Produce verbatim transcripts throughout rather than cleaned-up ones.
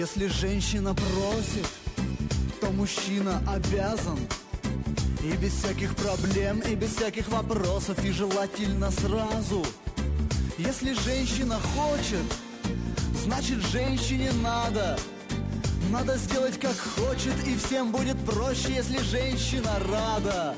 Если женщина просит, то мужчина обязан. И без всяких проблем, и без всяких вопросов, и желательно сразу. Если женщина хочет, значит женщине надо. Надо сделать как хочет, и всем будет проще, если женщина рада.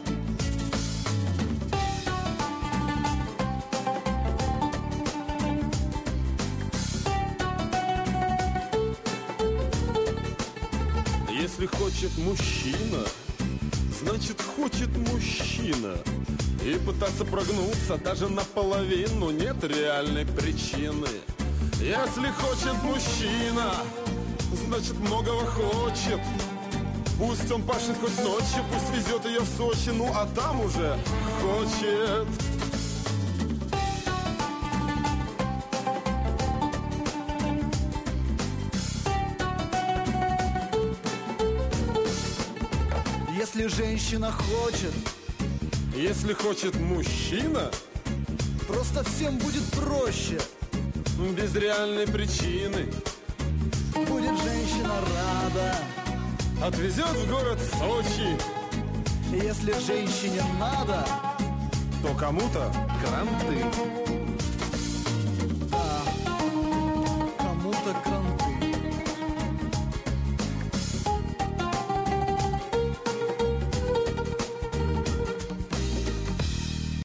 Если хочет мужчина, значит хочет мужчина. И пытаться прогнуться даже наполовину нет реальной причины. Если хочет мужчина, значит многого хочет. Пусть он пашет хоть ночью, пусть везет ее в Сочи, ну а там уже хочет. Если женщина хочет, если хочет мужчина, просто всем будет проще. Без реальной причины. Будет женщина рада, отвезет в город Сочи. Если женщине надо, то кому-то гранты.